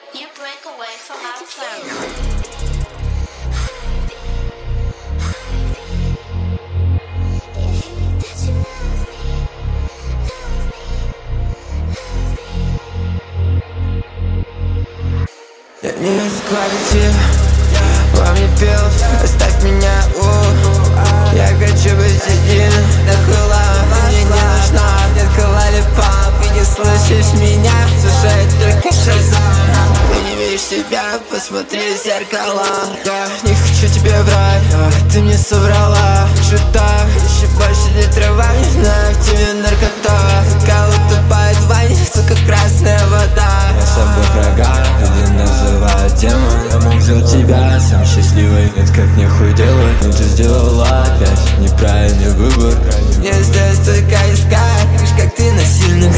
You break away from our cloud. Я не складите, во мне пел, оставь меня, я хочу быть один, нахула, ты мне не нужна, детка лолипоп, и не слышишь меня, слушай только шазам. Ты не видишь себя, посмотри в зеркало. Я не хочу тебе врать, ты мне соврала, что-то еще больше не трава, не знаю, в тебе наркота, кого утопает в ванне, сука, красная вода. Я с собой врага, или называют демон. Я мог сделать тебя сам счастливой, нет, как нехуй делать, но ты сделала опять неправильный выбор. Мне осталось только искать, лишь как ты на сильных.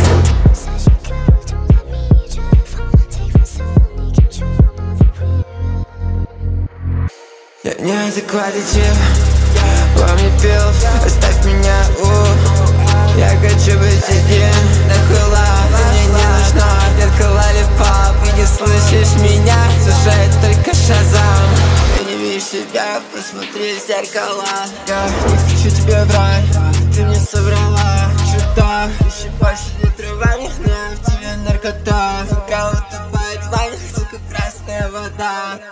Я неадекватен, во мне пел, оставь меня, я хочу быть один, нахула, ты мне не нужна, детка лолипоп, и не слышишь меня, слушай только шазам. Ты не видишь себя, посмотри в зеркало. Я не хочу тебе врать, ты мне соврала, что-то еще больше не трава, не знаю, в тебе наркота, кого-то бает в ванне, сука, красная вода.